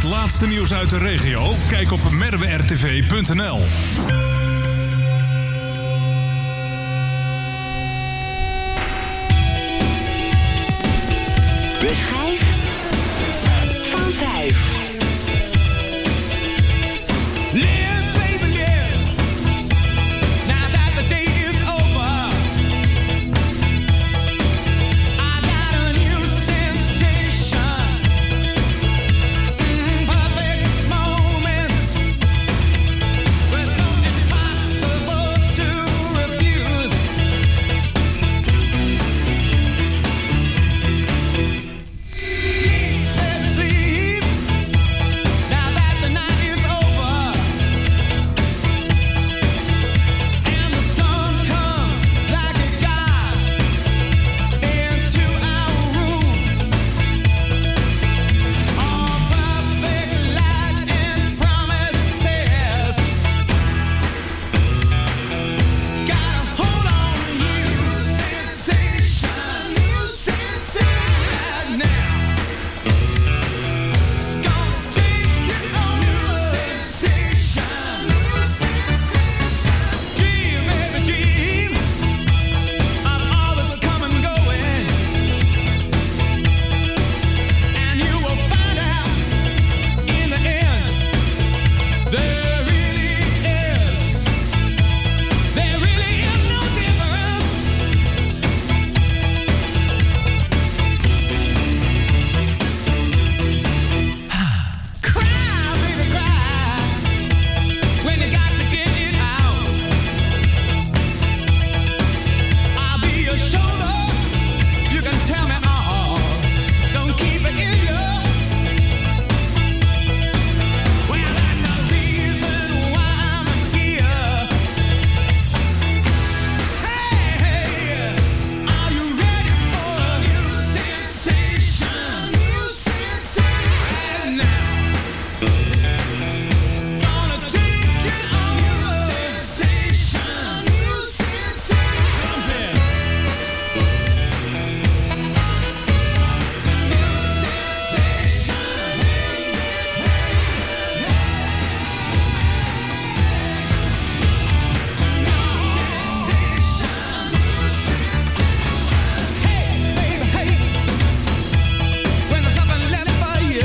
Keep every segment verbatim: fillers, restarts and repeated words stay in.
Het laatste nieuws uit de regio? Kijk op merwe r t v punt n l. De schijf van vijf. Live, baby, live. Now that the day is over, I got a new sensation. Mm, perfect moments with something impossible to refuse. Sleep, baby, sleep. Now that the night is over and the sun comes like a god into our room, all perfect light and promises. Gotta hold on to you, sensation, new sensation now. It's gonna take you over, sensation. Dream, baby, dream of all that's come and going, and you will find out in the end there really is, there really is no difference. Cry, baby, cry when you got to get it out. I'll be your shoulder. You can tell me all. Don't keep it in you. Well, that's the reason why I'm here. Hey, hey, are you ready for a new sensation? New sensation now. Gonna take you over, sensation, new sensation. Hey, baby, hey. When there's nothing left for you,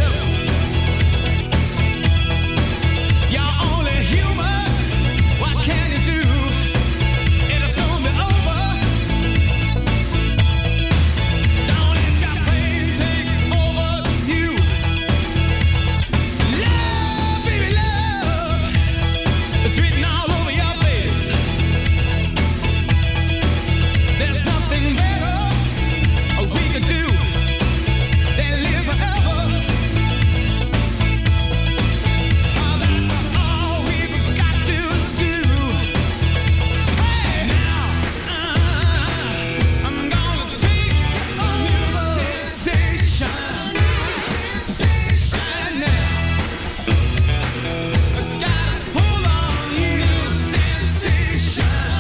you're only human. What can you do? It'll soon be over. Don't let your pain take over you. Love, baby, love. It's written all over your face. There's nothing better we could do than live forever. Oh, that's all we've got to do. Hey, now, uh, I'm gonna take a new sensation. Right now. Gotta hold on, new sensation.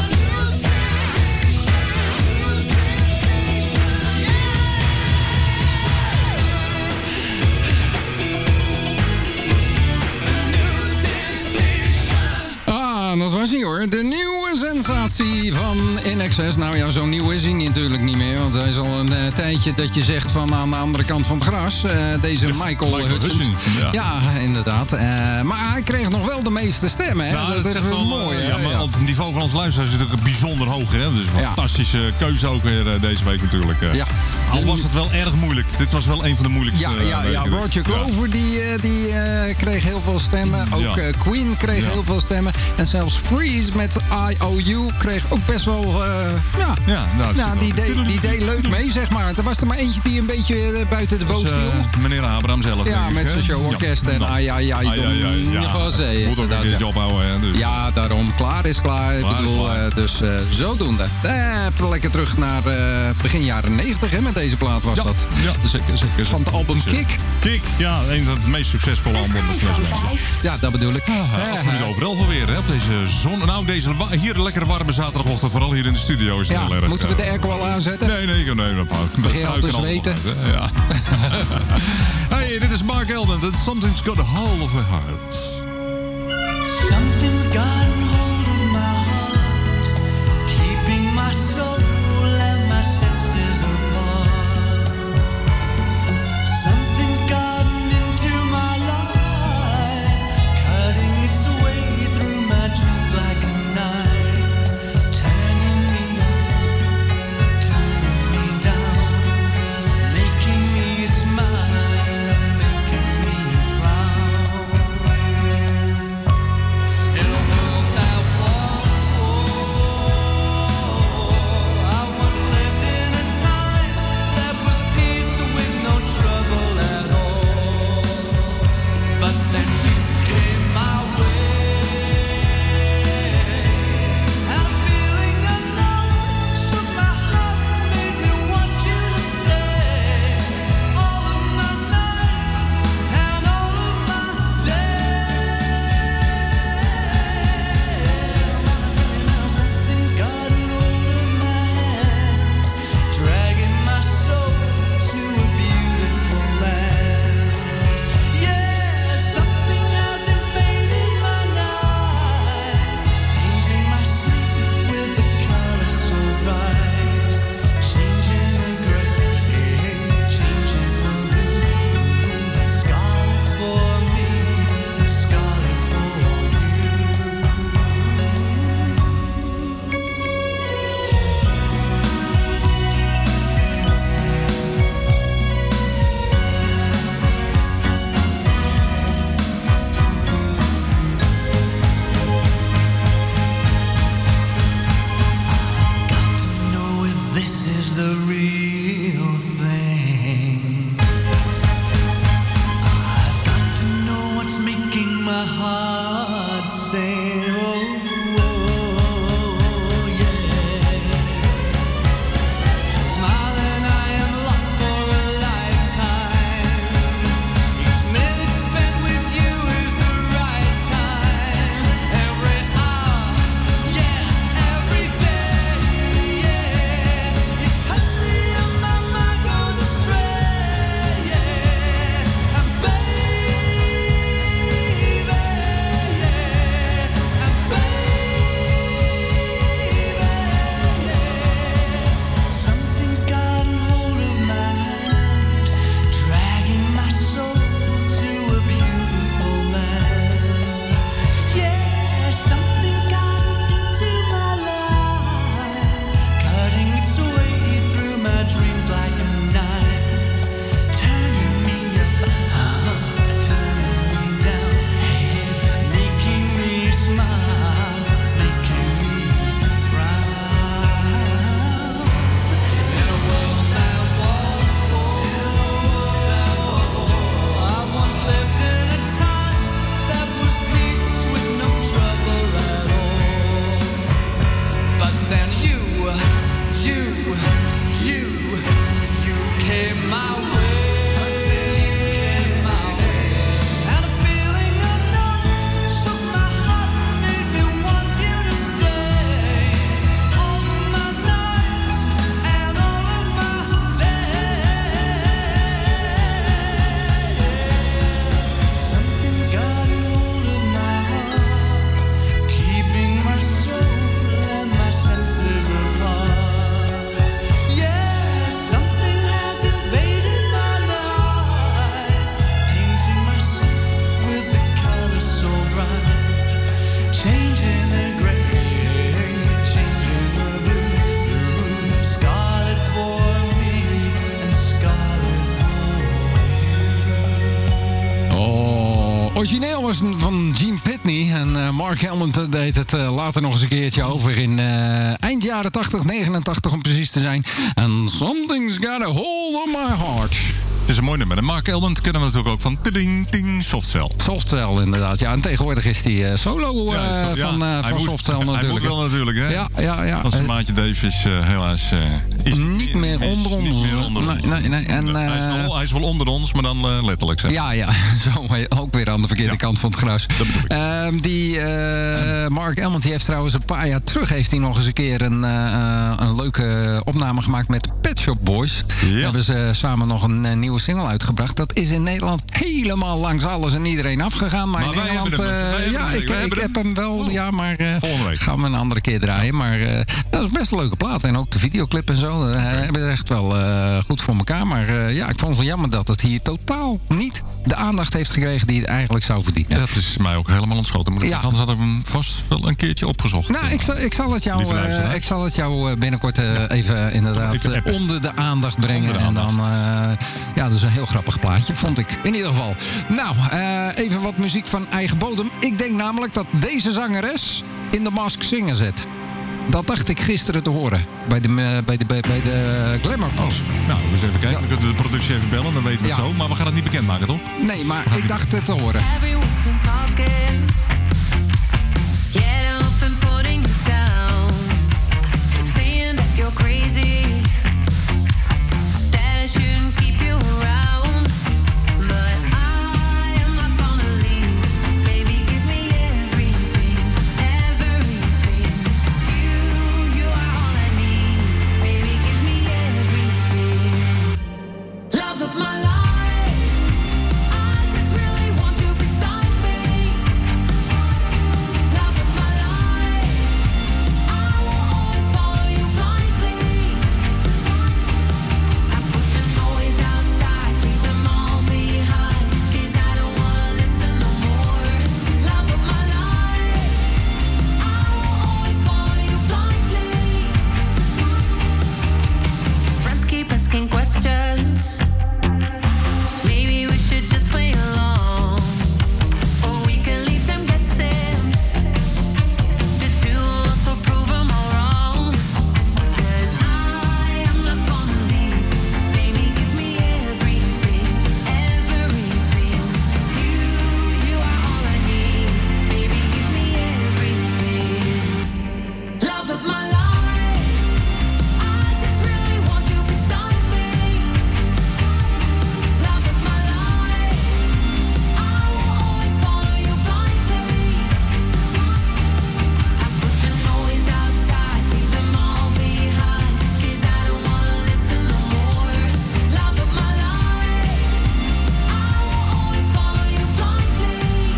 Ah, dat was hij hoor. De nieuwe sensatie van In Excess. Nou ja, zo nieuw is hij natuurlijk niet meer. Want hij is al een eh, tijdje dat je zegt van aan de andere kant van het gras. eh, deze Michael, Michael Hudson. Hudson, ja. Ja, inderdaad. Eh, maar hij kreeg nog wel de meeste stemmen. Hè? Nou, dat, dat is zegt wel wel, mooi. eh, hè? ja, maar Ja. het niveau van ons luisteraars is natuurlijk bijzonder hoog. Hè? Dus een Ja. fantastische keuze ook weer eh, deze week natuurlijk. eh. Ja. Al was het wel erg moeilijk. Dit was wel een van de moeilijkste. Ja, eh, ja, ja, weken. Roger Glover die, eh, die eh, kreeg heel veel stemmen. Ook Ja. eh, Queen kreeg Ja. heel veel stemmen. En zelfs Freeze met I O U kreeg ook best wel... eh, ja, Ja, nou, het ja zit die, wel- deed, die deed leuk mee, zeg maar. Er was er maar eentje die een beetje eh, buiten de Dat boot is, viel. eh, meneer Abraham zelf. Ja, denk ik, met hè? zijn showorkest en Ja. ai, ai, ai, Ai, ai, ai, dom, ja. was, eh, Moet ook een inderdaad, keertje ja. ophouden. Hè? Dus. Ja, daarom. Klaar is klaar. Ik Klaar is bedoel, klaar. eh, dus eh, zodoende. Eh, lekker terug naar eh, begin jaren negentig, hè, met deze plaat was Ja, dat. ja, zeker, zeker. Van het album Kick. Kick, ja, een van de meest succesvolle albums met Flashbacks. Ja, dat bedoel ik. Ja, acht minuten over elf alweer, hè, op deze zon. Nou, deze wa- hier lekker warme warme zaterdagochtend, vooral hier in de studio is het Ja, heel erg. moeten we de uh, airco al aanzetten? Nee, nee, nee. nee Begin je al te zweten? Ja. Hey, dit is Mark Elden. That Something's got a hold of my heart. Something's gotten hold of my heart, keeping my soul and my senses apart. Something's gotten into my life, cutting its way through my dreams like a knife, turning me up, turning me down, making me smile, making me frown. In a world that was war, I once lived in a time that was peace with no trouble at all. But then you came my way, and a feeling unknown shook my heart, made me want you to stay. All of my nights and all of my days. Something's gotten hold of my hand, dragging my soul to a beautiful land. Yeah, something has invaded my nights, painting my sleep with the color so bright, changing the gray, changing the blue, scarlet for me and scarlet for you. Got to know if this is the real thing. I've got to know what's making my heart sing. Oh, oh, yeah. Smiling, I am lost for a lifetime. Each minute spent with you is the right time. Every hour, yeah, every day, yeah. You touch me and my mind goes astray, yeah. And baby, yeah. And baby, yeah. Something's gotten hold of my hand, dragging my soul to a beautiful land. Yeah, something's gotten into my life, cutting its way through my dreams like a knife, turning me up, uh, turning me down, hey, making me smile, making me frown. In a world that was war, I once lived in a time that was peace with no trouble at all. But then you, you, you, you came my way. And a feeling unknown shook my heart, made me want you to stay. All of my nights and all of my days. Something's gotten hold of my heart, keeping my soul and my senses apart. Yeah, something has invaded my life, painting my sleep with the color so bright, changing the gray, changing the blue, scarlet for me and scarlet for you. Oh, origineel was het van Gene Pitney. En uh, Mark Helmond deed het uh, later nog eens een keertje over in uh, eind jaren tachtig, negenentachtig om precies te zijn. En Something's Got a Hold on My Heart. Het is een mooi nummer. En Mark Elmond kennen we natuurlijk ook van Ting Ting Softcell. Softcell, inderdaad. Ja, en tegenwoordig is hij uh, solo uh, Ja, is, ja, van, uh, hij van moet, Softcell natuurlijk. Hij moet wel natuurlijk, hè? Ja, ja, ja. Want zijn Uh, maatje Dave is uh, helaas... Uh, is, niet meer is onder ons. Niet meer onder nee, ons. nee, nee. En, uh, hij, is wel, hij is wel onder ons, maar dan uh, letterlijk. Zeg. Ja, ja. Zo ook weer aan de verkeerde Ja. kant van het gras. Dat bedoel ik. Uh, die uh, Mark Elmond die heeft trouwens een paar jaar terug... heeft hij nog eens een keer een, uh, een leuke opname gemaakt met de Pet Shop Boys. Ja. Daar hebben ze samen nog een uh, nieuwe single uitgebracht. Dat is in Nederland helemaal langs alles en iedereen afgegaan. Maar, Maar in wij Engeland... hebben hem. uh, Wij hebben ja, hem. ik, Wij ik hebben heb hem. hem wel, Oh. ja, maar... Uh, Volgende week. gaan we een andere keer draaien. Maar uh, dat is best een leuke plaat. En ook de videoclip en zo. Uh, hebben ze echt wel uh, goed voor elkaar. Maar uh, ja, ik vond het wel jammer dat het hier totaal niet de aandacht heeft gekregen die het eigenlijk zou verdienen. Dat is mij ook helemaal ontschoten. Moet ik Ja. zeggen, anders had ik hem vast wel een keertje opgezocht. Nou, ik zal, ik zal het jou, Lieve uh, luisteraar. ik zal het jou uh, binnenkort uh, even inderdaad Even uh, appen. onder de aandacht brengen. Onder de En dan, uh, ja, dat is een heel grappig plaatje, vond ik. In ieder geval. Nou, uh, even wat muziek van eigen bodem. Ik denk namelijk dat deze zangeres in de Mask Singer zit. Dat dacht ik gisteren te horen. Bij de, uh, bij de, bij, bij de Glamour Oh, Post. nou, eens even kijken. Ja. We kunnen de productie even bellen, dan weten we het Ja. zo. Maar we gaan het niet bekendmaken, toch? Nee, maar ik dacht het te horen. Everyone's been talking. Get up and putting you down. Saying that you're crazy. That I shouldn't keep you around. But I am not gonna leave. Baby, give me everything, everything. You, you are all I need. Baby, give me everything. Love of my life. I just really want you beside me. Love of my life. I will always follow you blindly. I put the noise outside, leave them all behind. 'Cause I don't wanna listen no more. Love of my life. I will always follow you blindly. Friends keep asking questions. Maybe we should just play along, or we can leave them guessing. The two of us will prove them all wrong. 'Cause I am not gonna leave. Baby, give me everything, everything. You, you are all I need. Baby, give me everything. Love of my life. I just really want you beside me. Love of my life. I will always follow you blindly. I put the noise outside, leave them all behind. 'Cause I don't wanna listen no more. Love of my life. I will always follow you blindly.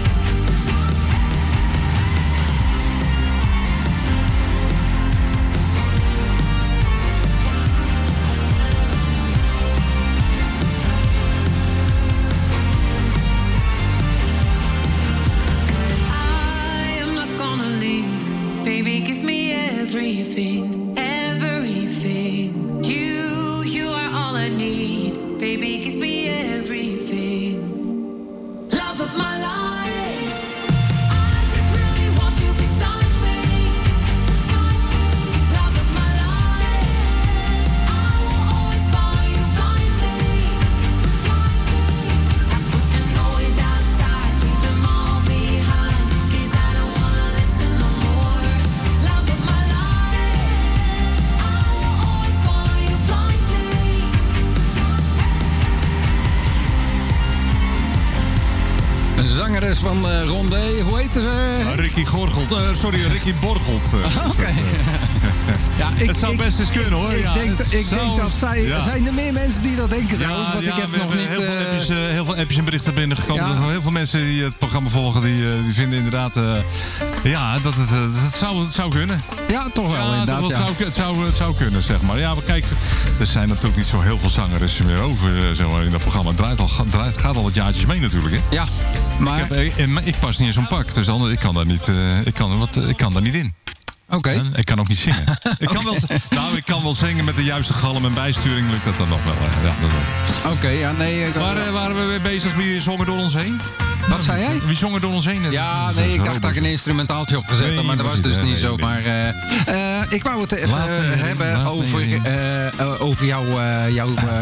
Cause I am not gonna leave. Baby, give me everything, everything. You, you are all I need. Baby, give me everything. Love of my life. I just really want you beside me. Love of my life. I will always follow you blindly. I put the noise outside, leave them all behind. 'Cause I don't wanna listen no more. Love of my life. I will always follow you blindly. Een zangeres van uh, Rondé, hoe heet ze? Uh, Ricky Gorgelt. Uh, sorry, Ricky Borgelt. Uh, Oké. is dat, uh, Ja, ik, het zou ik- best eens kunnen, hoor. Ik, Ja, denk, het dat- ik zou- denk dat zij... ja. Zijn er meer mensen die dat denken trouwens? Want ja, ik heb we nog hebben niet... heel, veel eh, appjes, uh, heel veel appjes en berichten binnengekomen. Ja. Dat heel veel mensen die het programma volgen, die, uh, die vinden inderdaad... Uh, ja, dat het, uh, het, zou, het zou kunnen. ja, toch wel Ja, inderdaad. dat, Ja. zou, het, zou, het zou kunnen, zeg maar. Ja, maar kijk, er zijn natuurlijk niet zo heel veel zangeressen meer over uh, zeg maar, in dat programma. Het draait al, draait, gaat al wat jaartjes mee natuurlijk, hè. Ja, maar... Ik, heb, en, ik pas niet in zo'n pak, dus anders, ik kan daar niet, uh, ik kan, wat, ik kan daar niet in. Oké. Hè? Ik kan ook niet zingen. ik, kan wel, nou, ik kan wel zingen met de juiste galm en bijsturing, lukt dat dan nog wel. hè. Ja, dat wel. Oké, ja, nee... ik- Waar uh, waren we mee bezig? Wie zong er door ons heen? Wat zei jij? Wie zong er door ons heen? Ja, nee, ik dacht dat ik een instrumentaaltje opgezet had, Nee, maar dat was was dus niet, niet nee, zo. nee. Maar uh, uh, ik wou het even Laat me uh, erin, hebben laat me over, erin. uh, uh, over jouw, uh, jouw uh,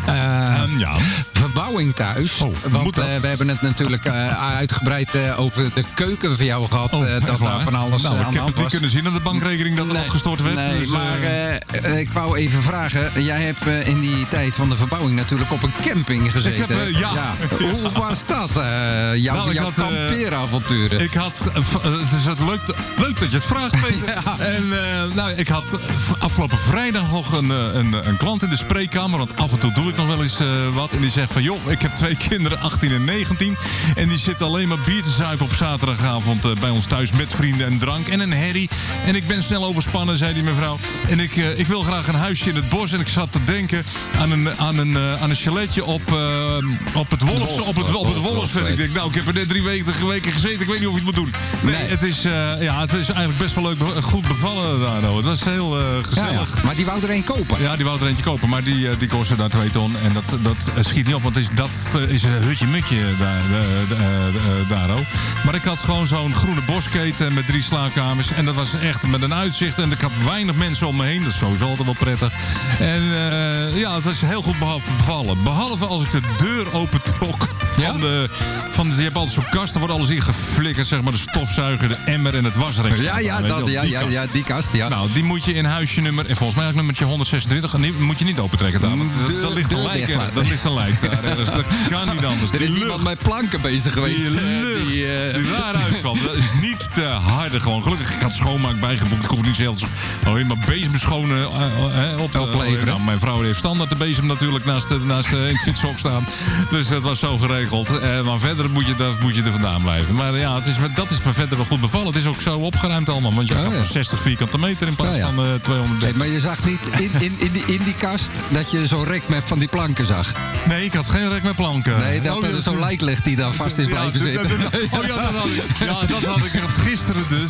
Eh, En ja. verbouwing thuis. Oh, want moet dat? eh, we hebben het natuurlijk eh, uitgebreid eh, over de keuken van jou gehad. Oh, eh, echt dat waar? daar van alles nou, eh, ik aan heb de het hand niet was. kunnen zien aan de bankrekening dat er wat gestort werd. Nee, dus, maar eh, eh, ik wou even vragen. Jij hebt eh, in die tijd van de verbouwing natuurlijk op een camping gezeten. Ik heb, eh, ja. Hoe was dat? eh, jouw Nou, ik jouw had, eh, kampeeravonturen. Ik had, eh, v- eh, het is het leuk, leuk dat je het vraagt, Peter. Ja. En eh, nou, ik had v- afgelopen vrijdag nog een, eh, een, een klant in de spreekkamer. Want af en toe doe ik nog wel eens eh, wat. En die zegt van, joh, ik heb twee kinderen, achttien en negentien. En die zitten alleen maar bier te zuipen op zaterdagavond eh, bij ons thuis met vrienden en drank. En een herrie. En ik ben snel overspannen, zei die mevrouw. En ik, eh, ik wil graag een huisje in het bos. En ik zat te denken aan een, aan een, eh, aan een chaletje op, eh, op het Wolfs, Wolf- op het, op het Wolf- Wolfsveld. Ik denk, nou, ik heb er net drie weken, weken gezeten. Ik weet niet of je het moet doen. Nee, Nee. Het, is, eh, ja, het is eigenlijk best wel leuk, be- goed bevallen daar. Nou. Het was heel eh, ja, gezellig. ja. Maar die wou er een kopen. Ja, die wou er eentje kopen, maar die, eh, die kostte daar twee ton. En dat, dat eh, schiet niet op, want het is, dat eh, is een hutje-mutje daar, eh, eh, eh, daar ook. Maar ik had gewoon zo'n groene bosketen met drie slaapkamers. En dat was echt met een uitzicht. En ik had weinig mensen om me heen. Dat is sowieso altijd wel prettig. En eh, ja, het was heel goed beha- bevallen. Behalve als ik de deur opentrok. Ja? Van de, van de, je hebt altijd zo'n kast, daar wordt alles in geflikkerd. Zeg maar de stofzuiger, de emmer en het wasrek. Ja, ja, Weet je dat, wel, ja, die ja, kast. ja, die kast. Ja. Nou, die moet je in huisje nummer, en volgens mij ook nummertje honderdzesentwintig, en die moet je niet opentrekken daar. want De- dat- Dat ligt de een lijk dicht er. laten. Dat ligt een lijk daar ergens. Dat kan niet anders. Er is Die iemand lucht, met planken bezig geweest. die eh, lucht die, eh, die daaruit kwam, dat is niet te harde gewoon. Gelukkig, ik had schoonmaak bijgeboekt. Ik hoef niet zelfs alleen maar bezem schoon eh, eh, op te Opleveren. nou, mijn vrouw heeft standaard de bezem natuurlijk naast, de, naast de, in het fietshok staan. Dus dat was zo geregeld. Eh, maar verder moet je, daar moet je er vandaan blijven. Maar ja, het is, met- dat is me verder wel goed bevallen. Het is ook zo opgeruimd allemaal. Want je Ja, had ja. maar zestig vierkante meter in plaats Ja, ja. van eh, tweehonderd. Nee, maar je zag niet in, in, in, die, in die kast dat je zo'n rek met van die planken zag. Nee, ik had geen rek met planken. Nee, dat Oh, er ja, zo'n lijk ligt die daar vast is ja, blijven dat- zitten. dat- dat- Oh ja, dat had ik. Ja, dat had ik ik had gisteren dus.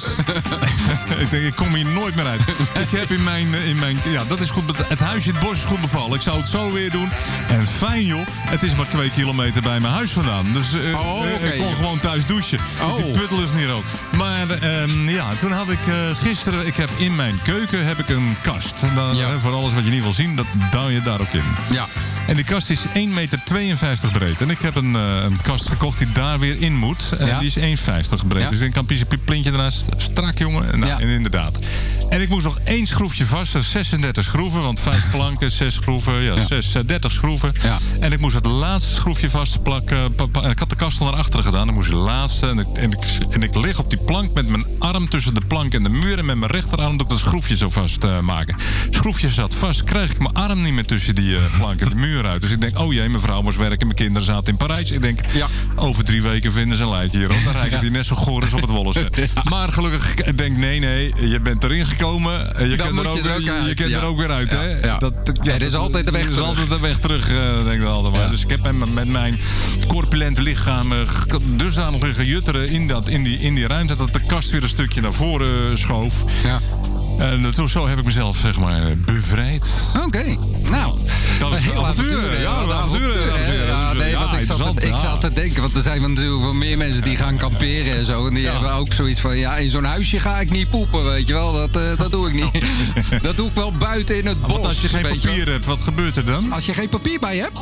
Ik denk, ik kom hier nooit meer uit. Ik heb in mijn, in mijn ja, dat is goed. be- Het huisje in het bos is goed bevallen. Ik zou het zo weer doen. En fijn joh, het is maar twee kilometer bij mijn huis vandaan. Dus eh, Oh, eh, oké. ik kon gewoon thuis douchen. Oh. Die putlucht niet ook. Maar ehm, ja, toen had ik eh, gisteren, ik heb in mijn keuken heb ik een kast. En dan, Ja. eh, voor alles wat je niet wil zien, dat duw je daar ook in. Ja. En die kast is één meter tweeënvijftig breed. En ik heb een, eh, een kast gekocht die daar weer in moet. En Ja. die is één meter vijftig breed. Ja. Dus ik denk, kan een plintje ernaast. Strak, jongen. Nou, Ja. en inderdaad. En ik moest nog één schroefje vast. Dat is zesendertig schroeven. Want vijf planken, zes schroeven. Ja, Ja. zes, eh, dertig schroeven. Ja. En ik moest het laatste schroefje vastplakken. Pa- pa- en ik had de kast al naar achteren gedaan. Dan moest ik de laatste. En ik, en, ik, en ik lig op die plank met mijn arm tussen de plank en de muur. En met mijn rechterarm doe ik dat schroefje zo vast eh, maken. Schroefje zat vast. Krijg ik mijn arm niet meer tussen die eh, plank en de muur uit. Dus ik denk, oh jee, mijn vrouw moest werken. Mijn kinderen zaten in Parijs. Ik denk, Ja. over drie weken vinden ze een lijntje hierop. Dan rijken die net zo goor als op het Wollense. Maar gelukkig, ik denk, nee, nee. Je bent erin gekomen. en Je Dan kunt er moet ook, je er ook je, je uit, kunt ja. er ook weer uit. Ja, Hè? ja. Er is dat- altijd de weg Er is terug. altijd de weg terug, eh, denk ik altijd maar. Ja. Dus ik heb met, met mijn corpulente lichaam eh, ge- dusdanig liggen jutteren in, dat, in, die, in die ruimte... dat de kast weer een stukje naar voren eh, schoof. Ja. En toen zo heb ik mezelf, zeg maar, bevrijd. Oké, nou. Dat is een heel avonturen, avontuur, hè? ja, Wat een avontuur, avontuur, dames en hè? heren. Ja, Dus, nee, ja, want ik zat, interessant, te, ik ja. zat te denken, want er zijn natuurlijk wel meer mensen die gaan kamperen en zo. En die Ja. hebben ook zoiets van, ja, in zo'n huisje ga ik niet poepen, weet je wel. Dat, eh, dat doe ik niet. Dat doe ik wel buiten in het bos. Want als je geen weet wel. papier hebt, wat gebeurt er dan? Als je geen papier bij hebt?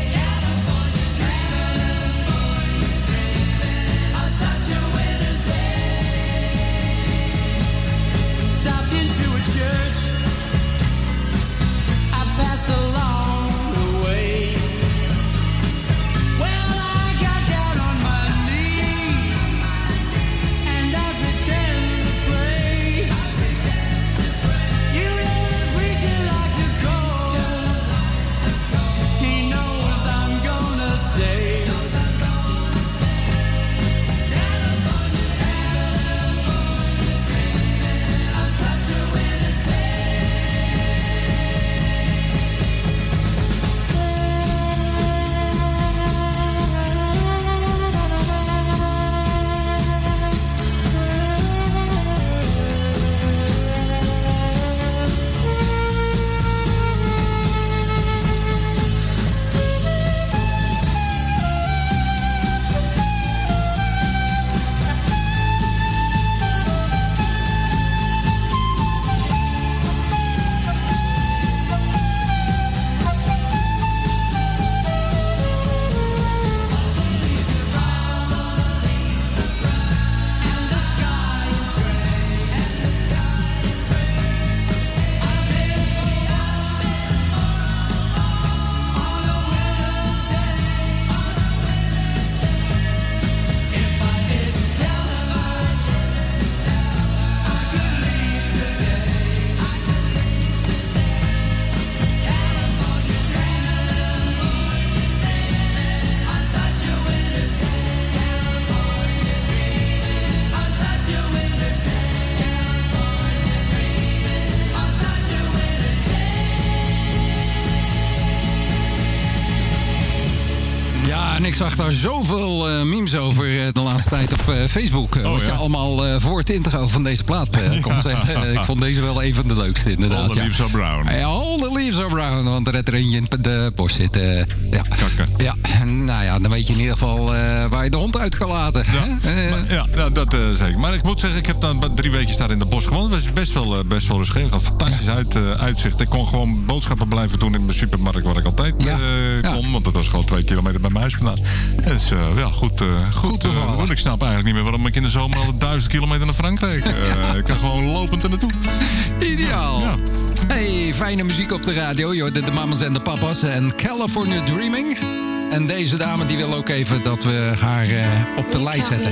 Such a winter's day. En ik zag daar zoveel uh, memes over uh, de laatste tijd op uh, Facebook. Uh, Oh, wat ja. je allemaal uh, voor het intro van deze plaat uh, kon zeggen. Uh, ik vond deze wel een van de leukste, inderdaad. All the ja. leaves are brown. Ja, all the leaves are brown. Want er er eentje in de bos zit. Uh, ja. Kakken. Ja, nou ja, dan weet je in ieder geval uh, waar je de hond uit kan laten. Ja, hè? Uh, maar, ja, ja, dat uh, zeker. Maar ik moet zeggen, ik heb dan drie weken daar in de bos gewoond. Het was best wel, uh, best wel rustig. Ik had fantastisch uit, uh, uitzicht. Ik kon gewoon boodschappen blijven doen in de supermarkt waar ik altijd uh, Ja, ja. kon. Want dat was gewoon twee kilometer bij mijn huis vandaan. Dus uh, ja, goed, uh, goed, Goed uh, bevallen. doen. Ik snap eigenlijk niet meer waarom ik in de zomer al duizend kilometer naar Frankrijk. Uh, ik kan gewoon lopend er naartoe. Ideaal. Ja. Hey, fijne muziek op de radio. Je hoorde de mamas en de papa's en California Dreaming. En deze dame die wil ook even dat we haar uh, op de lijst zetten.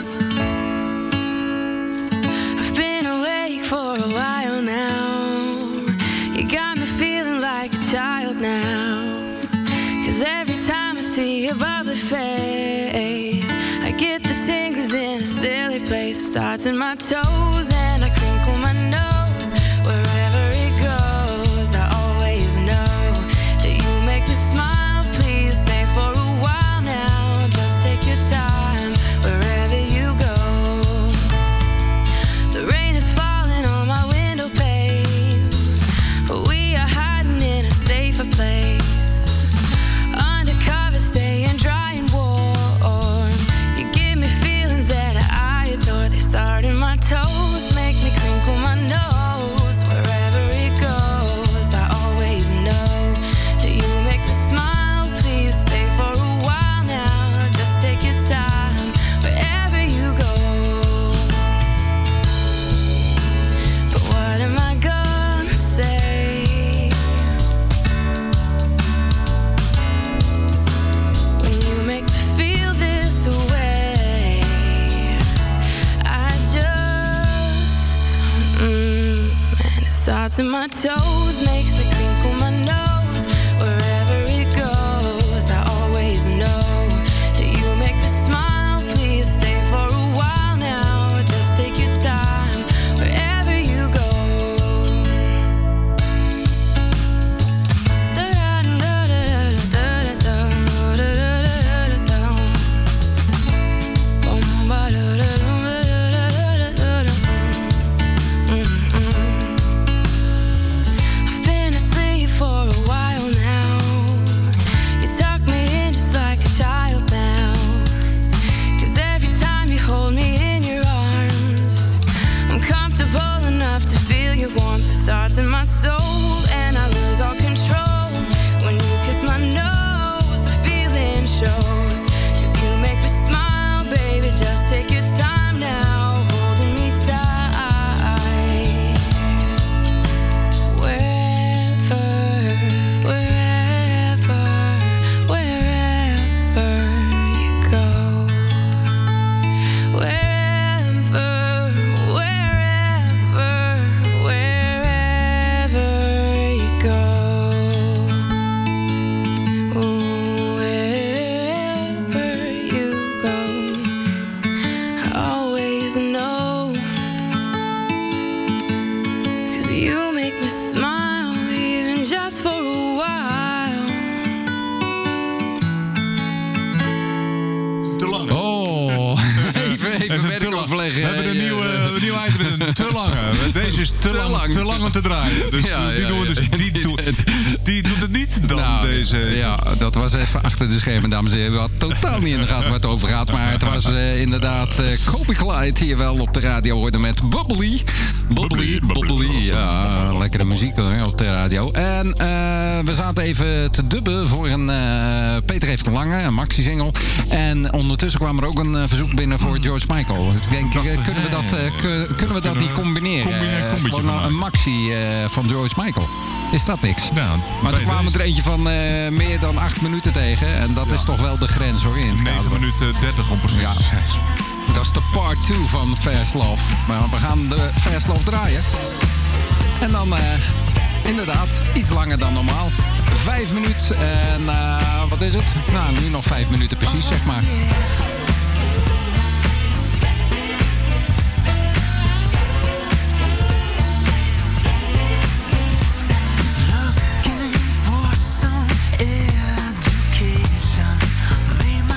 I've been awake for a while now. You got me feeling like a child now. Cause every time I see your bubbly face, I get the tingles in a silly place. It starts in my toes and I crinkle my nose. Wherever it goes, I always know that you make me smile. Please stay for a while now. Just take your time wherever you go. The rain is falling on my window pane, but we are hiding in a safer place. Undercover, staying dry and warm. You give me feelings that I adore. They start in my toes, make me crinkle my nose. Wherever it goes, I always know that you make me smile. Please stay for a while now. Just take your time wherever you go. But what am I gonna say when you make me feel this way? I just, mm, and it starts in my toes, makes me crinkle my nose. Wherever it goes, I always know that you make me smile. Please stay for a while now. Just take your time wherever you go. I've been asleep for a while now. You tuck me in just like a child now. Cause every time you hold me in your arms, I'm comfortable enough to feel your warmth. It starts in my soul and I lose all control. When you kiss my nose, the feeling shows. Cause you make me smile, baby. Just take your time now, holding me tight. Wherever, wherever, wherever you go. Wherever, wherever, wherever you go. Ooh, wherever you go, I always know. Cause you make me smile, even just for a while. Te lang. Oh, even, even Te werk lang. overleggen. We hebben een eh, nieuwe, eh, een nieuwe item, een te lange. Deze is te, Te lang, lang. te lang om te draaien. Dus Ja, eh, die, ja, doen we ja. dus, die, doet, die doet het niet dan Nou, deze. Ja, dat was even achter de schermen, dames en heren. We hadden totaal niet in de gaten waar het over gaat. Maar het was eh, inderdaad uh, Kobe Clyde hier wel op de radio hoorde met Bubbly. Bubbly, Bubbly, Bubbly. Ja, lekkere muziek hoor, op de radio. En uh, we zaten even te dubben voor een... Uh, Peter heeft een lange, een maxi-single. En ondertussen kwam er ook een uh, verzoek binnen voor George Michael. Ik denk, uh, kunnen we dat, uh, kun- kunnen we dat niet combineren? Combine- Uh, combietje gewoon van een, mij. een maxi uh, van George Michael. Is dat niks? Ja, Maar er bij kwamen deze. er eentje van uh, meer dan acht minuten tegen. En dat is toch wel de grens hoor. In het negen kader. minuten dertig om precies Ja. te zijn. Dat is de part twee van Fast Love. Maar we gaan de Fast Love draaien. En dan uh, inderdaad iets langer dan normaal. Vijf minuten en uh, wat is het? Nou, nu nog vijf minuten precies, zeg maar. Looking for some education. Maybe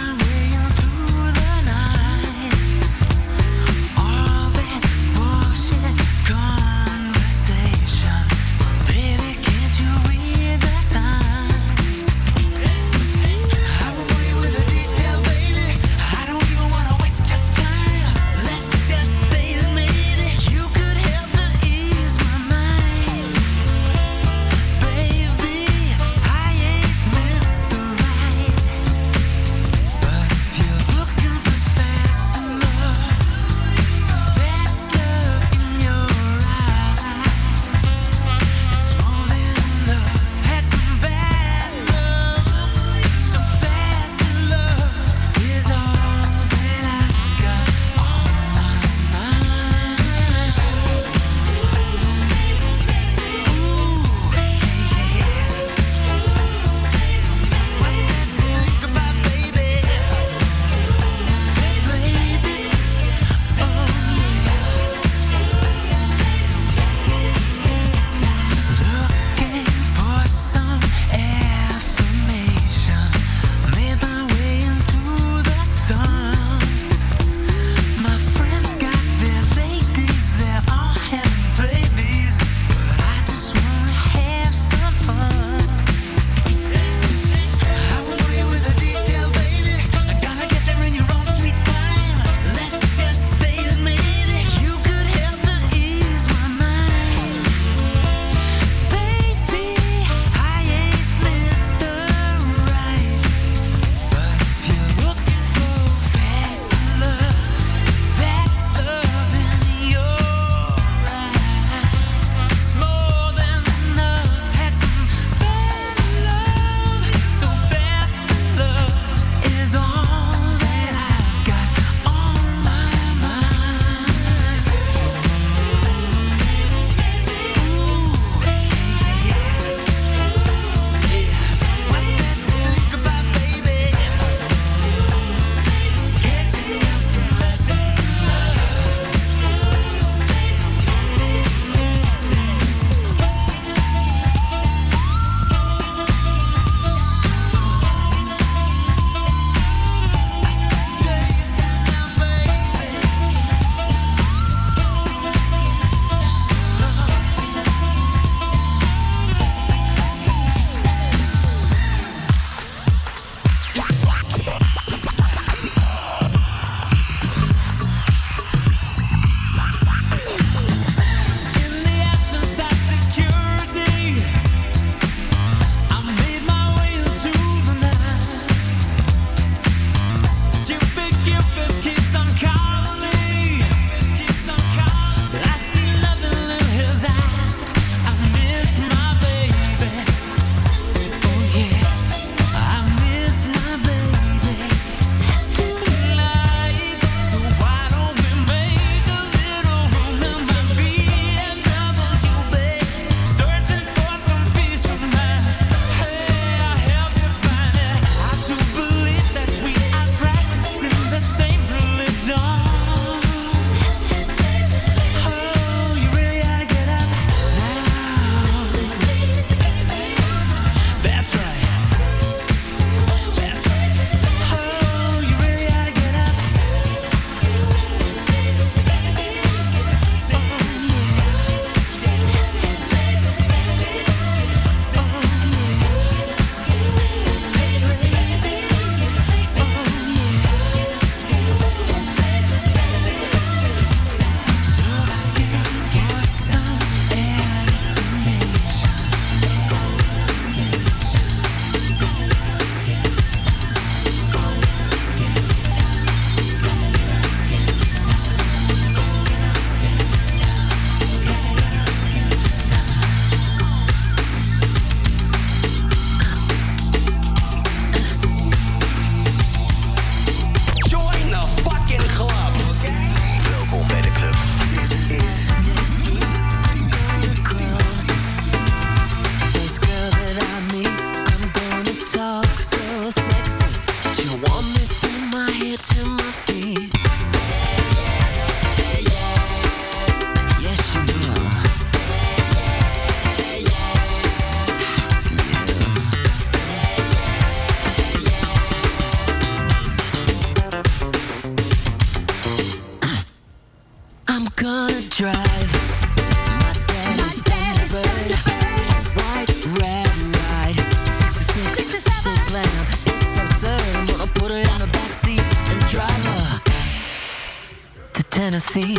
Tennessee.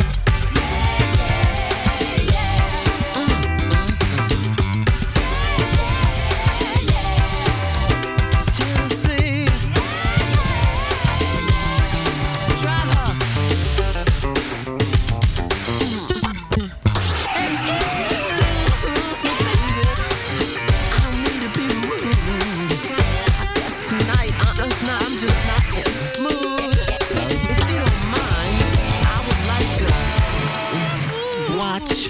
Tennessee. Driver. Excuse me, baby. I don't mean to be rude. I guess tonight I'm just not, I'm just not in the mood. So if you don't mind, I would like to watch.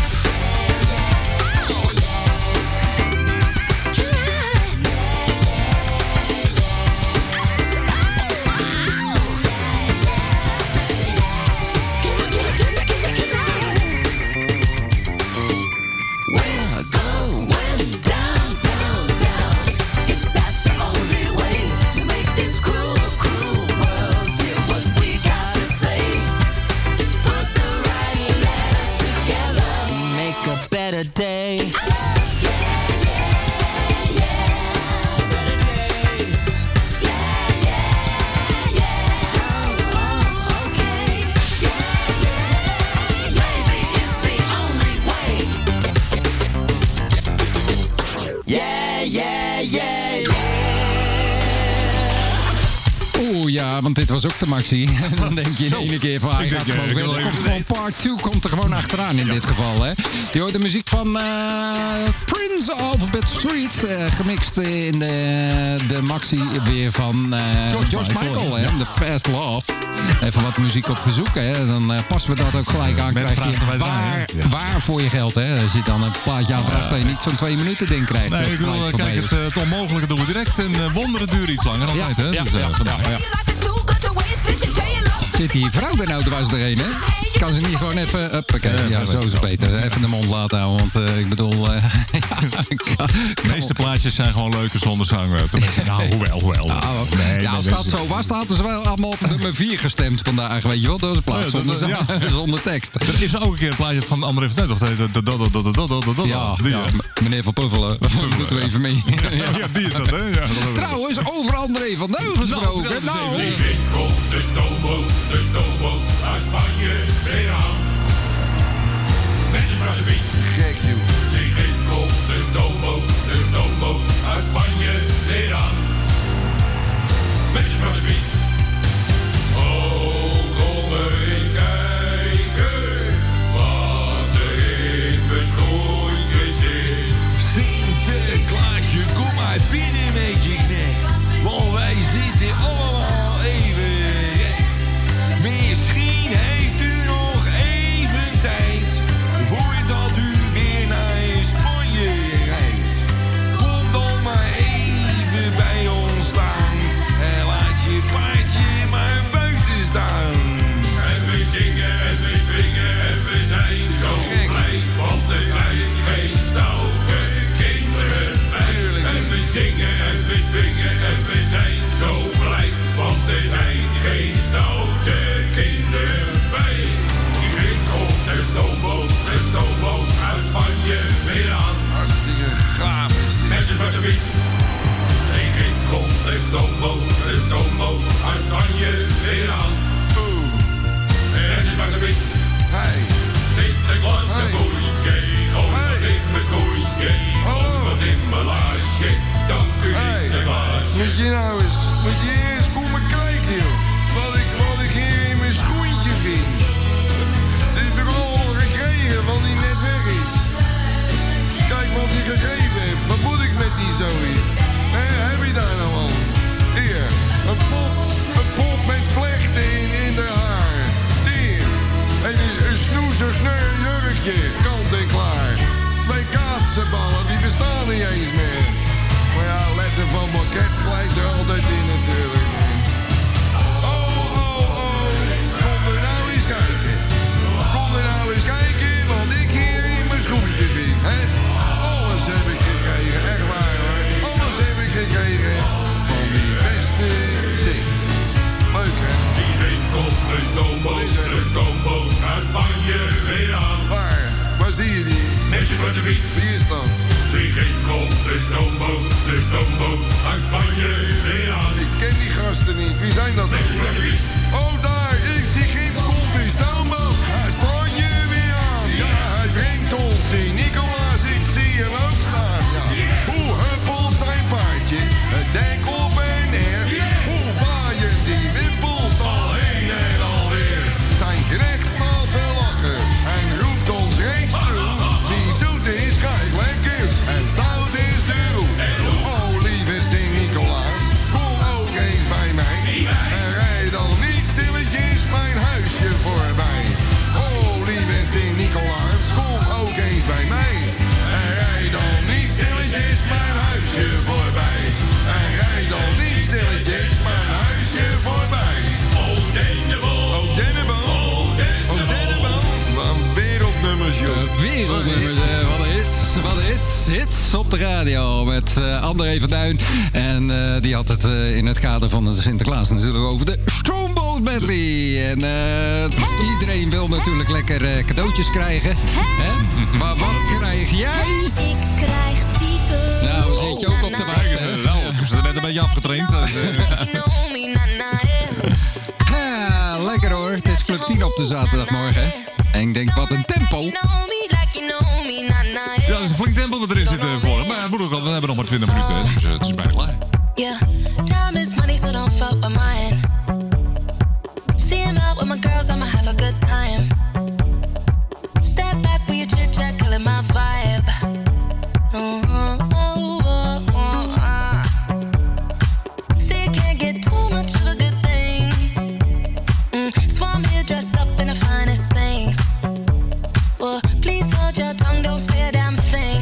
We're going down, down, down. If that's the only way to make this cruel, cruel world hear what we got to say. Put the right letters together, make a better day. Better days. Oh, okay. Maybe it's the only way. Yeah, yeah, yeah, yeah. Oeh, ja, want dit was ook de maxi. En dan denk je in Zo. ene keer van, hij Ik gaat denk, gewoon eh, ik verder. wil Komt even gewoon part twee komt er gewoon achteraan in dit geval, hè. Je hoort de muziek van eh, Prince Alphabet Street, eh, gemixt in de, de maxi weer van eh, George George, Michael, Michael, hè. ja. The Fast Love. Even wat muziek op verzoek, hè. Dan eh, passen we dat ook gelijk aan. Met Krijg vragen je wij waar, draaien, ja. waar voor je geld, hè. Als je dan een plaatje aanvraagt, dat je niet zo'n twee minuten ding krijgt. Nee, dat ik wil, gelijk eh, voorbij kijk, is. het, eh, het onmogelijke doen we direct. En uh, wonderen duren iets langer Ja, altijd, hè. ja, Dus, eh, ja, vandaar. ja, ja. Zit die vrouw er nou dwars doorheen, hè? Kan ze niet gewoon even... Uppakee. Ja, Ja, dat zo weet is ik het wel. beter. Even de mond laten houden, want uh, ik bedoel... Uh, ja, De meeste plaatjes zijn gewoon leuker zonder zang. eh, tenminste, Nou, hoewel, hoewel. Nou, Nee, ja, nee, als dat dat is- zo was, hadden ze wel allemaal op nummer vier gestemd vandaag, weet je wel? Dat was een plaats Ja, dat- zonder, ja. zonder tekst. Er is ook een keer een plaatje van André van Net, toch? Dat- dat- dat- dat- dat- dat- dat- dat- dat- Ja, die, ja, hè? m- meneer Van Puffelen, doet u even mee. Ja, ja, die is dat, hè? Ja, geloof ik. Trouwens, over André van Duin gesproken. vertel eens Nou, even. De stoomboot, de stoomboot uit Spanje weer aan. Mensen van de Piet. Gek, joh. Zie geen schop, de stoomboot, de stoomboot uit Spanje weer aan. Mensen van de Piet. Oh, kom eens kijken wat er in mijn schoentjes is. Sinterklaasje, kom maar binnen met je knecht. Want wij zitten allemaal even recht. Misschien heeft u nog even tijd voordat u weer naar Spanje rijdt. Kom dan maar even bij ons staan en laat je paardje maar buiten staan. En we zingen en we springen en we zijn zo Gek. blij, want er zijn geen stoute kinderen bij. Tuurlijk En we zingen en we springen en we zijn zo blij, want er zijn geen stoute kinderen bij. Die vriendschap, de stoomboot, de stoomboot uit Spanje weer aan. Hartstikke gaaf is dit. Mensen van de Piet. Die vriendschap, de stoomboot, de stoomboot uit Spanje weer aan. Mensen van de Piet. Hey. Sinterklaas de Hey. boeitje, gooi Hey. wat in mijn schoentje, gooi Hallo. wat in mijn laarsje. Dank u Hey, Sinterklaas. moet je nou eens, moet je eerst komen kijken, joh. Wat ik, wat ik hier in mijn schoentje vind. Ze heb ik allemaal gekregen van die net weg is. Kijk wat ik gegeven heb. Wat moet ik met die zo hier? Hé, heb je daar nou al? Hier, een pop, een pop met vlechten in, in de haar. Zie je? En een, een snoezig neur- jurkje, kant en klaar. Twee kaatsenballen, die bestaan niet eens meer. Maar ja, letter van Banket glijdt er altijd in natuurlijk. Oh, oh, oh, kom er nou eens kijken. Kom er nou eens kijken wat ik hier in mijn schoentje vind, hè? Alles heb ik gekregen, echt waar hoor. Alles heb ik gekregen van die beste Sint. Leuk hè? Die vriendschap, de stoomboot, Wat is er? de stoomboot uit Spanje weer aan. Waar? Waar zie je die? Mensen van de Piet. Wie is dat? Die vriendschap, de stoomboot, de stoomboot uit Spanje weer aan. Ik ken die gasten niet. Wie zijn dat? Mensen van de Piet. Oh, daar! Ik zie geen Scottish. Daarom Wat hits, hits op de radio met uh, André van Duin. En uh, die had het uh, in het kader van de Sinterklaas natuurlijk over de Stoomboot medley. En uh, iedereen wil natuurlijk lekker uh, cadeautjes krijgen. Hè? Maar wat krijg jij? Ik krijg titel. Nou, zit je ook op te wachten? Nou, ik ben er net een beetje afgetraind. Ja, lekker hoor. Het is Club tien op de zaterdagmorgen. En ik denk, wat een tempo. Ja, dat is een flink tempo wat erin zit uh, voor. Maar moet ook al, we hebben nog maar twintig minuten, hè, dus uh, het is bijna klaar. Yeah, time is money, so don't fuck with mine. See him out with my girls, I'ma have a good time. Step back with your chit chat, killing my vibe. Oh, oh, oh, oh, oh, uh. See, you can't get too much of a good thing. Mm, swan me dressed up in the finest things. Well, please hold your tongue, don't say a damn thing.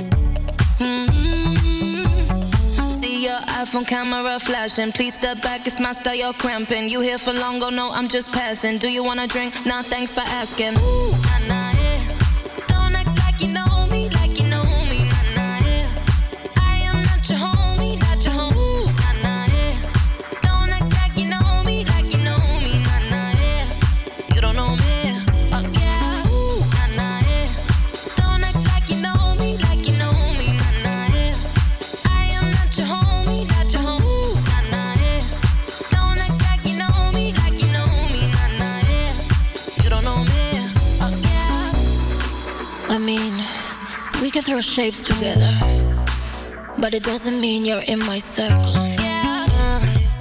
Mm-hmm. See your iPhone camera flashing. Please step back, it's my style, you're cramping. You here for long, oh no, I'm just passing. Do you wanna drink? Nah, thanks for asking. Ooh, nah, nah, yeah. Don't act like you know me, like you know me, nah, nah, yeah. I am not your homie, not your homie. Ooh, nah, nah, yeah. Don't act like you know me, like you know me, nah, nah, yeah. You don't know me, oh yeah. Ooh, nah, nah, yeah. Don't act like you know me, like you know me, nah, nah, yeah. I am not your homie, not your homie. Ooh, nah, nah, yeah. Don't act like you know me, like you know me, nah, nah, yeah. You don't know me, oh yeah. I mean, we can throw shapes together, but it doesn't mean you're in my circle. Yeah.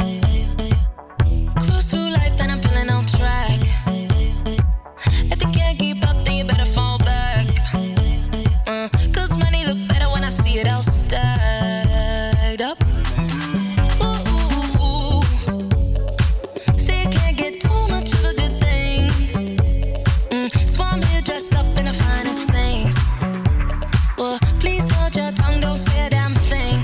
Cruise through life and I'm feeling on track. If you can't keep up, then you better fall back. Uh, Cause money look better when I see it all stacked up. Ooh, ooh, ooh. See, you can't get too much of a good thing. Mm, swan here dressed up in the finest things. Well, please hold your tongue, don't say a damn thing.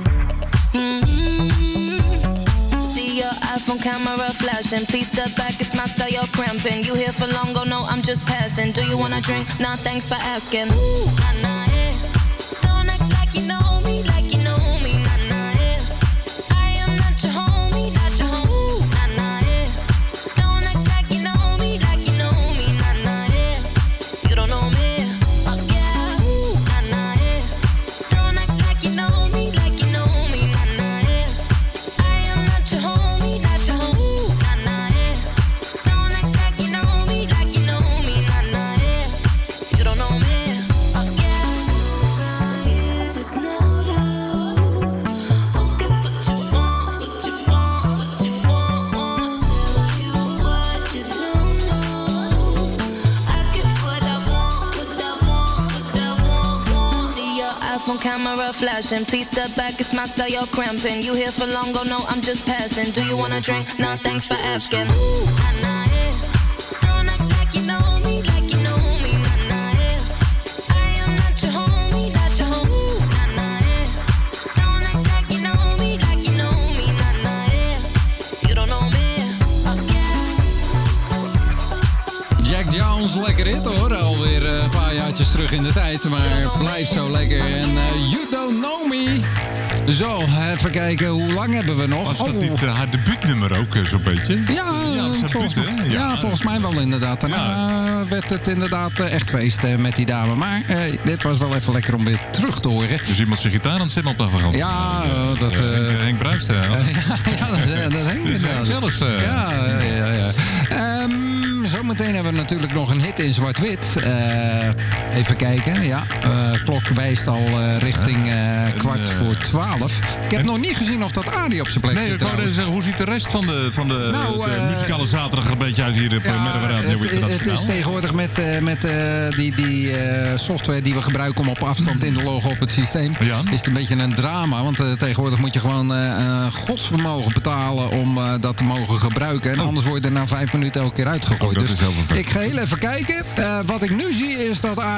Mm-hmm. See your iPhone camera flashing. Please step back, it's my style, you're cramping. You here for long, oh no, I'm just passing. Do you wanna drink? Nah, thanks for asking. Ooh, nah, nah, yeah. Don't act like you know me, like you know me, nah, nah, yeah. I am not your homie, not your homie. Ooh, nah, nah, yeah. Don't act like you know me, like you know me, nah, nah, yeah. You don't know me, oh yeah. Ooh, nah, nah, yeah. Don't act like you know me, like you know me, nah, nah, yeah. I am not your homie, not your homie. Ooh, nah, nah, yeah. Don't act like you know me, like you know me, nah, nah, yeah. You don't know me, oh yeah. You just know love. Okay, what you want, what you want, what you want, want. Tell you what you don't know. I get what I want, what I want, what I want, want. See your iPhone camera flashing. Please step back, it's my style, you're cramping. You here for long, oh no, I'm just passing. Do you wanna drink? Nah, thanks for asking. Ooh, nah, nah, yeah. Don't act like you know me, like you know me, nah, nah, yeah. I am not your homie, not your homie. Ooh, nah, nah, yeah. Don't act like you know me, like you know me, nah, nah, yeah. You don't know me, oh yeah. Jack Jones, lekker hit hoor. Alweer uh, een paar jaartjes terug in de tijd. Maar blijft zo lekker. En uh, You Don't Know Me. Zo, even kijken. Hoe lang hebben we nog? Was dat Oh. niet uh, haar debuutnummer ook uh, zo'n beetje? Ja, ja, dat is haar volgens, debuut, hè? ja. Ja. volgens mij wel inderdaad. Daarna uh, werd het inderdaad uh, echt feest uh, met die dame. Maar uh, dit was wel even lekker om weer terug te horen. Dus iemand zijn gitaar aan het zetten op de achtergrond. Ja, uh, dat... Ja, Henk, Uh, Henk Bruist, hè? ja, ja, dat is, dat is Henk inderdaad. Zelfs. Uh, Ja, ja, ja. ja. Ehm, zometeen hebben we natuurlijk nog een hit in zwart-wit. Uh, even kijken, ja. Uh, klok wijst al uh, richting uh, kwart uh, voor twaalf. Ik heb en- nog niet gezien of dat Adi op zijn plek Nee, zit ik wou trouwens. zeggen, hoe ziet de rest van de, van de, Nou, de uh, muzikale zaterdag er een beetje uit hier op Ja, uh, Merwe Radio het, het Internationaal? is tegenwoordig met, uh, met uh, die, die uh, software die we gebruiken om op afstand in te loggen op het systeem. Ja. Is het een beetje een drama. Want uh, tegenwoordig moet je gewoon uh, uh, godsvermogen betalen om uh, dat te mogen gebruiken. En Oh. anders word je er na vijf minuten elke keer uitgegooid. Oh, dat dus is heel vervelend. ik ga heel even kijken. Uh, wat ik nu zie is dat Arie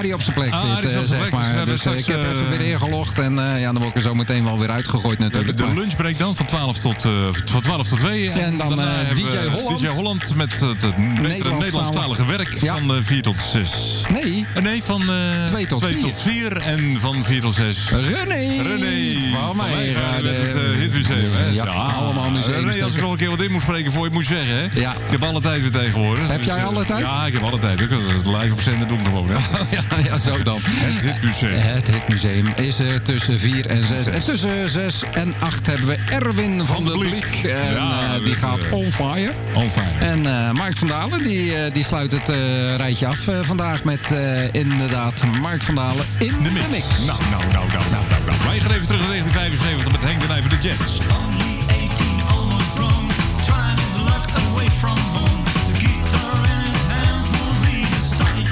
Arie op zijn plek Ah, zit, Arie is eh, op zijn zeg plek, dus we maar. hebben Dus eh, ik straks, heb eh, even weer ingelogd en eh, ja, dan word ik er zo meteen wel weer uitgegooid De, natuurlijk. de maar- lunchbreak dan van twaalf tot, uh, van twaalf tot twee. En dan, daarna eh, hebben D J we Holland. D J Holland met het, het betere Nederlandstalige- Nederlandstalige werk Ja. van uh, vier tot zes. Nee, Uh, nee, van uh, Twee tot vier. tot vier en van vier tot zes. René. René Van mij. gaat de- het uh, Hitmuseum, hè? Ja, allemaal museums. René, als ik nog een keer wat in moet spreken voor je, moet je zeggen, hè? Ja. Ik heb alle tijd weer tegenwoordig. Heb Dus, jij uh, alle tijd? Ja, ik heb alle tijd. Ik kan het live op zender doen gewoon, hè? ja, ja, zo dan. Het Hitmuseum. Het Hitmuseum is er tussen vier en zes. En tussen zes en acht hebben we Erwin van, Van de de Bliek. Bliek. En Ja, eh, die dat, gaat eh, on fire. On fire. En eh, Mark van Dalen, die, eh, die sluit het eh, rijtje af eh, vandaag met eh, inderdaad Mark van Dalen in de De mix. mix. Nou, nou, nou, nou, nou, nou, nou. Wij gaan even terug naar negentien vijfenzeventig met Henk de Nijver de Jets. Only eighteen, almost grown, trying his luck away from home. The guitar in his hand will leave his sight.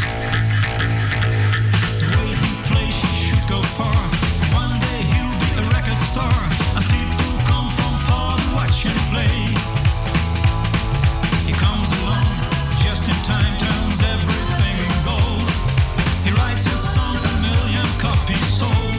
The way he plays, he should go far. One day he'll be a record star, and people come from far to watch him play. He comes along just in time, turns everything gold. He writes a song, a million copies sold.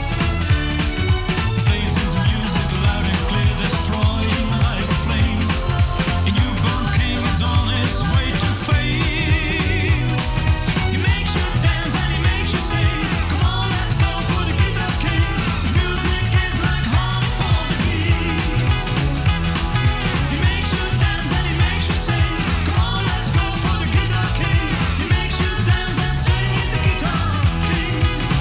Plays his music loud and clear, destroying like a flame. A newborn king is on his way to fame. He makes you dance and he makes you sing. Come on, let's go for the Guitar King. His music is like honey for the bee. He makes you dance and he makes you sing. Come on, let's go for the Guitar King. He makes you dance and sing. He's the Guitar King.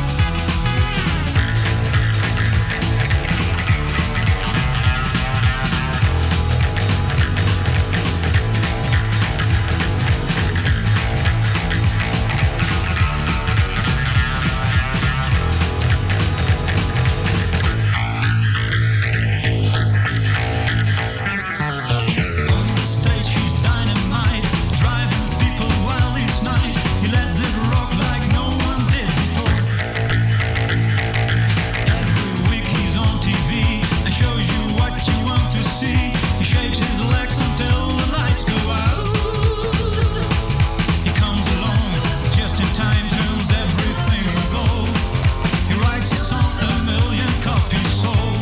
On the stage he's dynamite, driving people wild each night. He lets it rock like no one did before. Every week he's on T V and shows you what you want to see. He shakes his legs until the lights go out. He comes along just in time, turns everything gold. He writes a song, a million copies sold.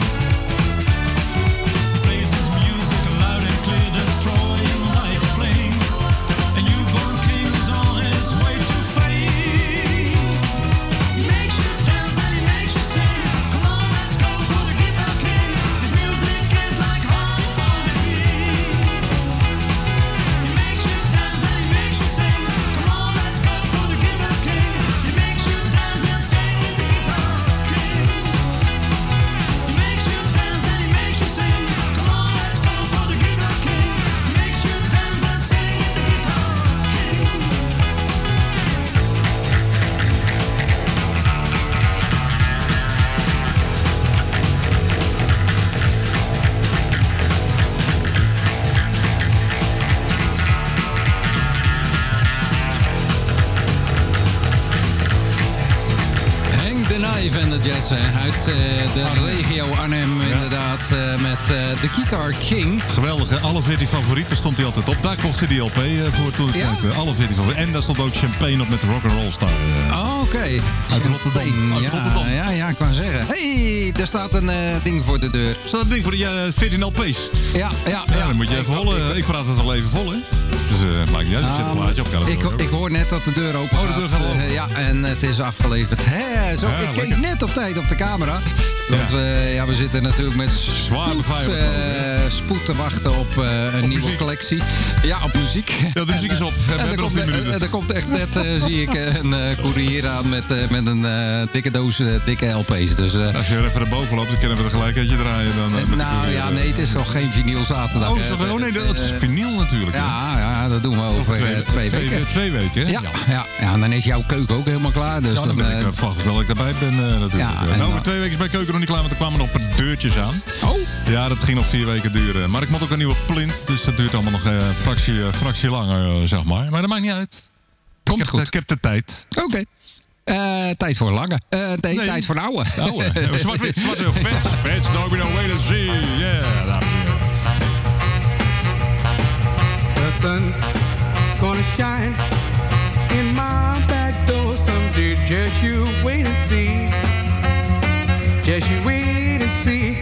Plays his music loud and clear, destroying like a flame. A newborn king is on his way to fame. He makes you dance and he makes you sing. Come on, let's go for the Guitar King. His music is like honey for the bee. He makes you dance and he makes you sing. Come on, let's go for the Guitar King. He makes you dance and sing. He's the Guitar King. He makes you dance and he makes you sing. Come on, let's go for the Guitar King. He makes you dance and sing. He's the Guitar King. Henk de Nijf en de Jets hè, uit eh, de regio Arnhem inderdaad. eh, met eh, de Guitar King. Geweldig, hè? Alle veertien favorieten stond hij altijd op. Daar kocht hij die L P eh, voor toen ik Ja? keek. Alle veertien favorieten. En daar stond ook Champagne op met de Rock'n'Roll Star. eh. Oh, oké. Uit Rotterdam, uit ja, Rotterdam. Ja, ja, ik wou zeggen. hey, er staat een eh, ding voor de deur. Staat een ding voor de eh, veertien L P's. Ja, ja, Ja, ja. dan moet je even Ik- hollen. Ik, ik- praat het al even vol, hè? Dus eh maakt niet uit. Ik zet een plaatje op. Kan het ik, ook. ik hoor net dat de deur open Oh, de deur gaat open. Eh, ja, en het is afgeleverd. Hè, zo, Ja, ik keek lekker. net op tijd op de camera. Want Ja. we, ja, we zitten natuurlijk met Zwaar spoed, beveiligd eh, ook, spoed te wachten op eh, een nieuwe muziek. collectie. Ja, op muziek. Ja, de muziek is op. We En hebben er nog komt, tien minuten. en er komt echt net, eh, zie ik, eh, een eh, courier aan met, eh, met een eh, dikke doos eh, dikke L P's. Dus, eh, Als je er even naar boven loopt, dan kunnen we er gelijk eentje draaien. Dan, eh, met de nou courier. ja, nee, het is nog geen vinyl zaterdag. Oh, hè. is nog- oh nee, dat is Eh, vinyl natuurlijk. hè? Ja, ja, dat doen we over eh, twee, twee, weken. Twee weken, hè? Ja, ja. ja, en dan is jouw keuken ook helemaal klaar. Dus Ja, dan ben ik eh, uh, verwacht wel dat ik daarbij ben eh, natuurlijk. Ja, Ja, en nou, dan- over twee weken is mijn keuken nog niet klaar, want er kwamen nog een paar deurtjes aan. Oh, Ja, dat ging nog vier weken duren. Maar ik moet ook een nieuwe plint, dus dat duurt allemaal nog een uh, fractie, eh, fractie langer, eh, zeg maar. Maar dat maakt niet uit. komt ik, heb, goed. ik heb de tijd. Oké. Eh, tijd voor lange. Eh, nee, Nee. tijd voor een oude. Nou, eh, zwart-wit, zwart-wit, vet, vet, domino, wait and see. Yeah, dames en heren. The sun gonna shine in my back door someday. Just you wait and see. Just you wait and see.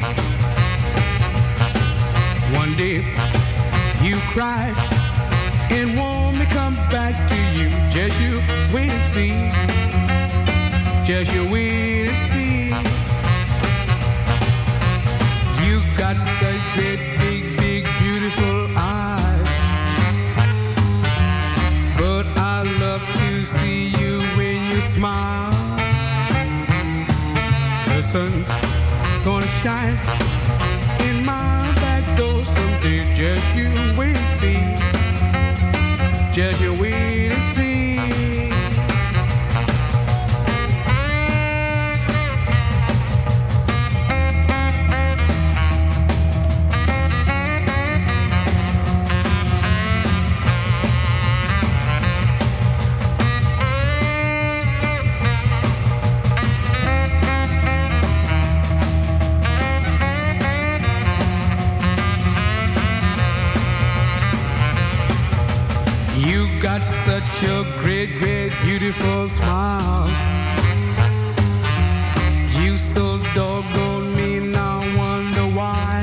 One day you cried and want me come back to you. Just you wait and see. Just you wait and see. You got such big, big, big, beautiful eyes. But I love to see you when you smile. The sun gonna shine in my back door someday. Just you wait and see. Just you wait and see. Got such a great, great, beautiful smile. You so doggone mean, I wonder why.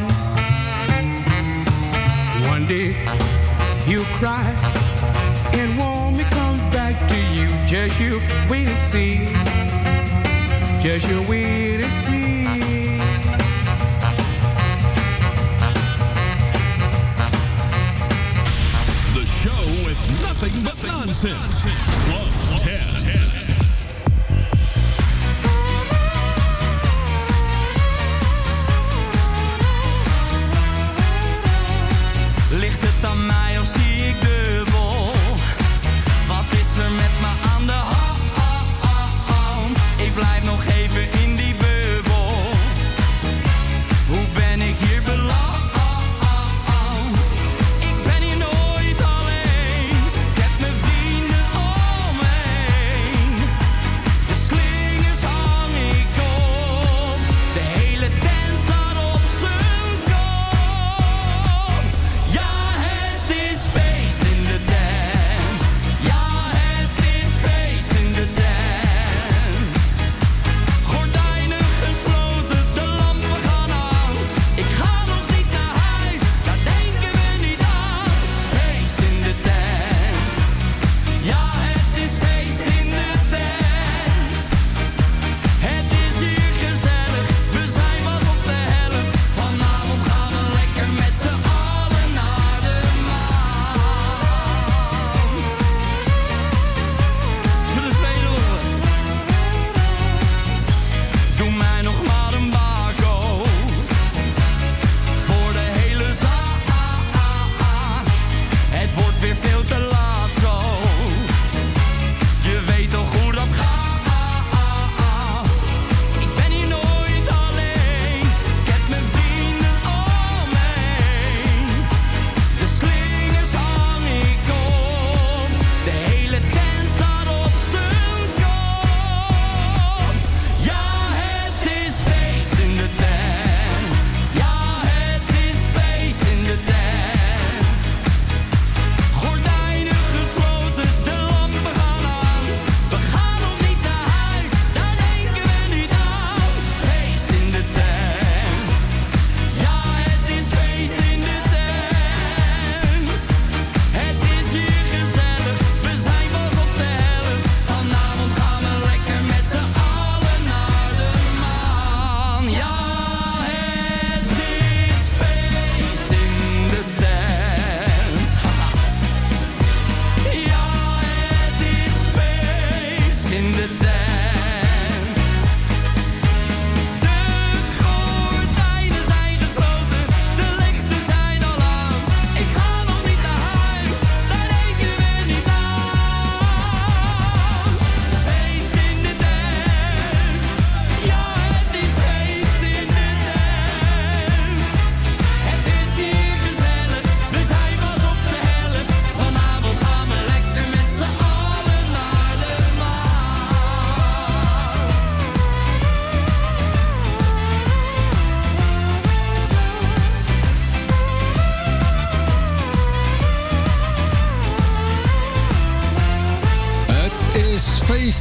One day you cry and want me come back to you. Just you wait and see. Just you wait and see. Show with nothing but nonsense. Club ten. Ligt het aan mij of zie ik dubbel? Wat is er met me aan de hand? Ik blijf nog even in die bubbel. Hoe ben ik hier beland?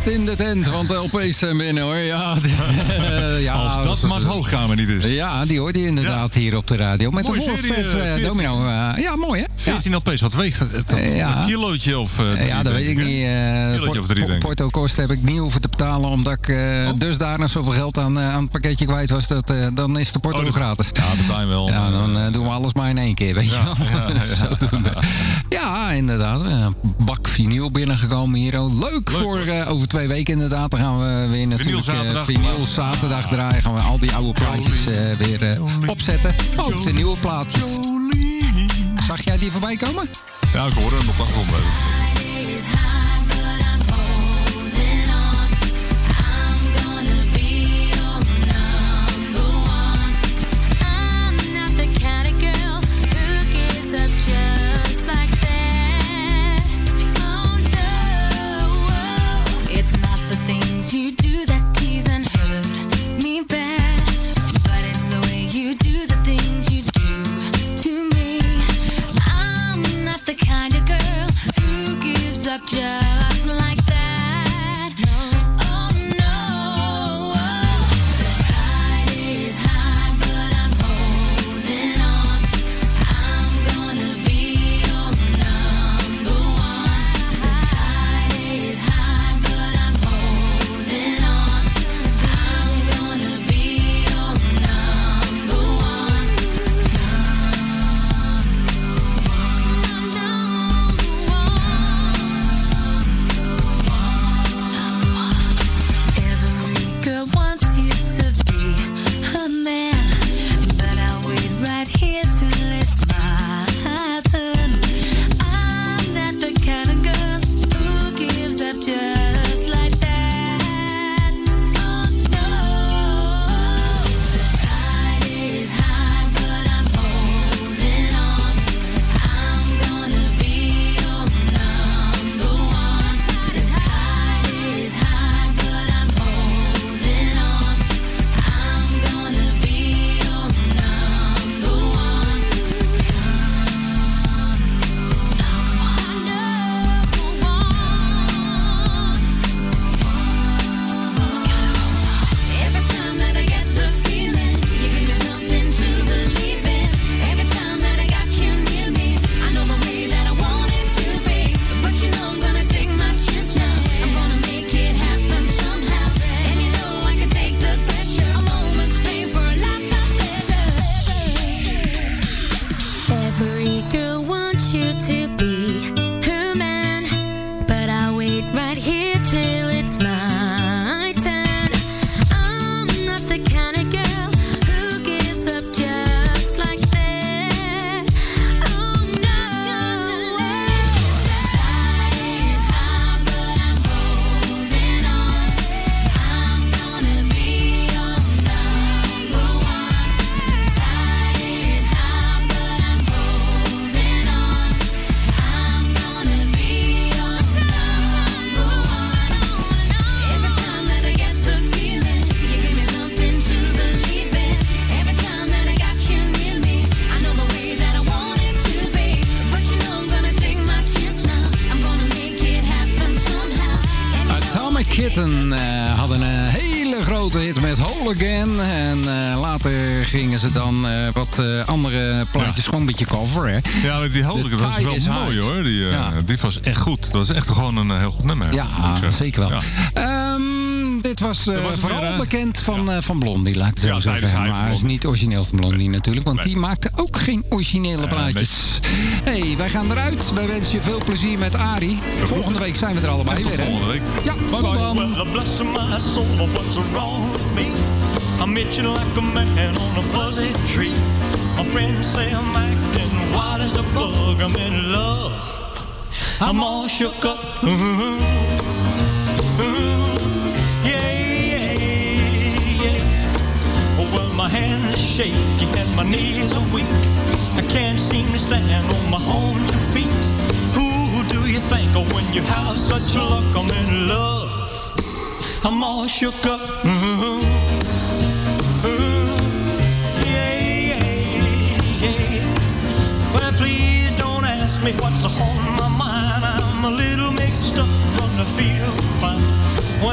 Feest in de tent, want de L P's zijn binnen hoor. Ja, het is, uh, ja, Als dat maar het Hoogkamer niet is. Ja, die hoort hij inderdaad ja. hier op de radio. Met mooie de Wolfpads uh, Domino. Uh, ja, mooi hè? veertien L P's, wat weegt het? Uh, ja. Een kilootje of uh, drie, Ja, dat weet ik niet. Uh, kilootje of drie, denk ik. Porto kost heb ik niet hoeven te betalen, omdat ik uh, oh. dusdanig zoveel geld aan, uh, aan het pakketje kwijt was. Dat, uh, dan is de porto oh, gratis. Ja, dat betaal je wel. Ja, dan uh, doen we alles maar in één keer, weet je ja, wel. Ja, ja, Zo doen we. Ja, inderdaad. Een bak vinyl binnengekomen hier. Leuk, Leuk voor uh, over twee weken inderdaad. Dan gaan we weer natuurlijk zaterdag, uh, vinyl zaterdag ja. draaien. Gaan we al die oude plaatjes uh, weer uh, opzetten. Ook de nieuwe plaatjes. Zag jij die voorbij komen? Ja, ik hoorde hem op de achtergrond. Just like that. Oh no. The tide is high, but I'm holding on. I'm gonna be your number one. The tide is high, but I'm holding on. I'm gonna be your number one. Kitten uh, hadden een hele grote hit met Whole Again. En uh, later gingen ze dan uh, wat uh, andere plaatjes ja. gewoon een beetje coveren. Hè? Ja, die Whole Again was wel mooi hoor. Die, uh, ja. die was echt goed. Dat was echt gewoon een heel goed nummer. Ja, zeker wel. Ja. Um, dit was, uh, was vooral meer, bekend van, ja. uh, van Blondie, laat ik zo ja, zeggen. Maar het is niet origineel van Blondie nee. natuurlijk. Want nee. die maakte ook geen originele uh, plaatjes. Nee. Hey, wij gaan eruit. Wij wensen je veel plezier met Arie. Volgende week zijn we er allebei ja, weer. Hè? Volgende week. Ja, bye tot bye. dan. Well, bless my soul, what's wrong with me? I'm itching like a man on a fuzzy tree. My friends say I'm acting wild as a bug. I'm in love. I'm all shook up. Ooh, ooh, yeah, yeah, yeah. Well, my hand is shaky and my knees are weak. I can't seem to stand on my own two feet. Who do you think of when you have such luck? I'm in love. I'm all shook up. Ooh, ooh, yeah, yeah, yeah. Well, please don't ask me what's on my mind. I'm a little mixed up, but I feel fine.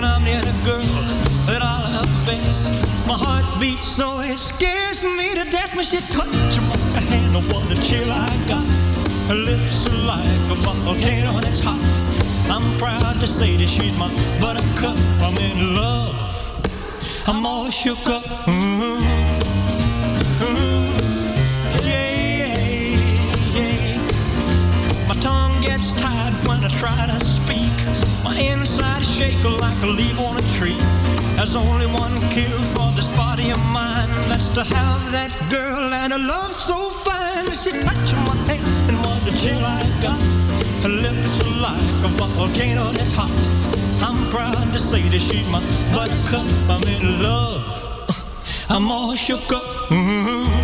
My heart beats so it scares me to death when she touches my hand. What a chill I got. Her lips are like a volcano that's hot. I'm proud to say that she's my buttercup. I'm in love. I'm all shook up. Ooh, ooh, yeah, yeah, yeah. My tongue gets tied when I try to speak. My inside is shaking like a leaf on a tree. There's only one cure for this body of mine. That's to have that girl and a love so fine. She touched my hand and what a chill I got. Her lips are like a volcano that's hot. I'm proud to say that she's my buttercup. I'm in love. I'm all shook up. Mm-hmm.